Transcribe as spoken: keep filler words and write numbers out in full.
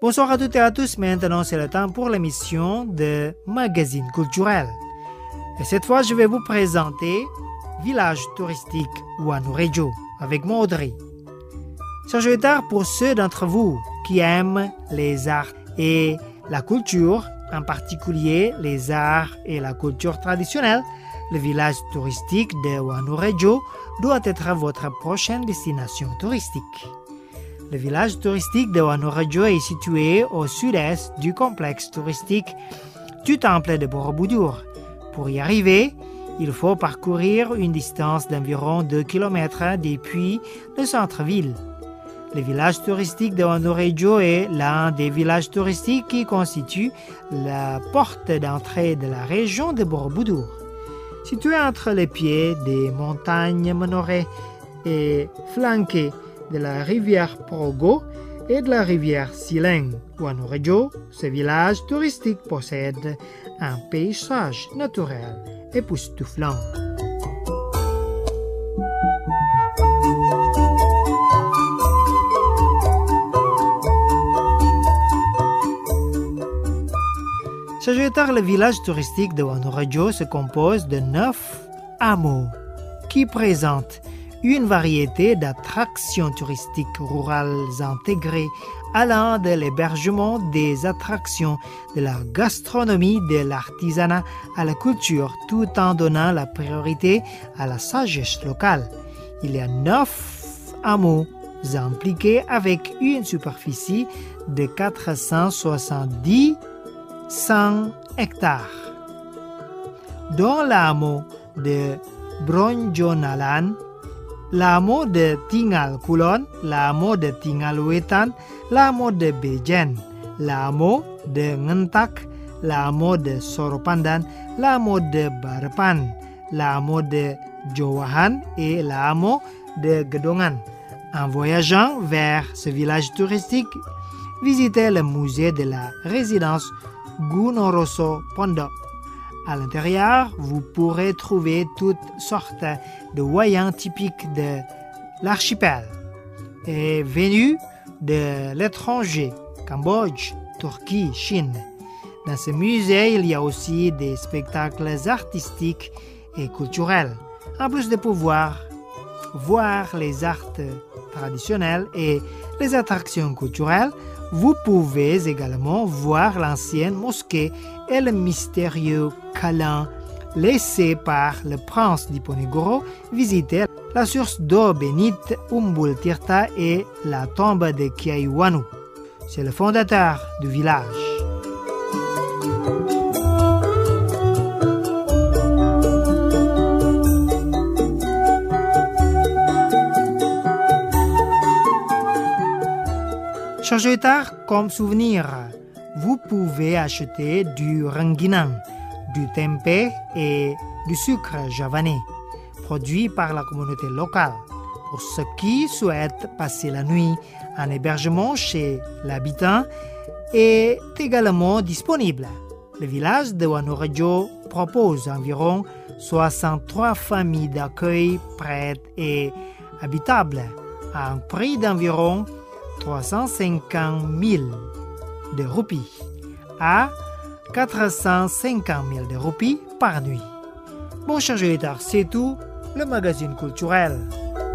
Bonsoir à toutes et à tous. Maintenant, c'est le temps pour l'émission de Magazine culturel. Et cette fois, je vais vous présenter Village touristique Wanurejo avec moi Audrey. Sergio Itard, pour ceux d'entre vous qui aiment les arts et la culture, en particulier les arts et la culture traditionnelle, le village touristique de Wanurejo doit être votre prochaine destination touristique. Le village touristique de Wanurejo est situé au sud-est du complexe touristique du temple de Borobudur. Pour y arriver, il faut parcourir une distance d'environ deux kilomètres depuis le centre-ville. Le village touristique de Wanurejo est l'un des villages touristiques qui constitue la porte d'entrée de la région de Borobudur. Situé entre les pieds des montagnes Menoreh et flanqué de la rivière Progo et de la rivière Sileng, Wanurejo, ce village touristique possède un paysage naturel époustouflant. Sergio Itard, le village touristique de Wanurejo se compose de neuf hameaux qui présentent une variété d'attractions touristiques rurales intégrées allant de l'hébergement, des attractions, de la gastronomie, de l'artisanat à la culture, tout en donnant la priorité à la sagesse locale. Il y a neuf hameaux impliqués avec une superficie de quatre cent soixante-dix hectares. Dans l'hameau de Bronjonalan, l'hameau de Tingal Kulon, l'hameau de Tingal Wetan, l'hameau de Bejen, l'hameau de Ngentak, l'hameau de Soropandan, l'hameau de Barpan, l'hameau de Jowahan et l'hameau de Gedongan. En voyageant vers ce village touristique, visitez le musée de la résidence Gunoroso Pondok. À l'intérieur, vous pourrez trouver toutes sortes de wayang typiques de l'archipel et venus de l'étranger, Cambodge, Turquie, Chine. Dans ce musée, il y a aussi des spectacles artistiques et culturels. En plus de pouvoir voir les arts traditionnels et les attractions culturelles, vous pouvez également voir l'ancienne mosquée et le mystérieux câlin laissé par le prince Diponegoro, visiter la source d'eau bénite Umbul Tirta et la tombe de Kiai Wanu. C'est le fondateur du village. Sergio Itard, comme souvenir, vous pouvez acheter du renginang, du tempeh et du sucre javanais, produits par la communauté locale. Pour ceux qui souhaitent passer la nuit en hébergement chez l'habitant, est également disponible. Le village de Wanurejo propose environ soixante-trois familles d'accueil prêtes et habitables à un prix d'environ trois cent cinquante mille de roupies à quatre cent cinquante mille de roupies par nuit. Bon, Sergio Itard, c'est tout, le magazine culturel.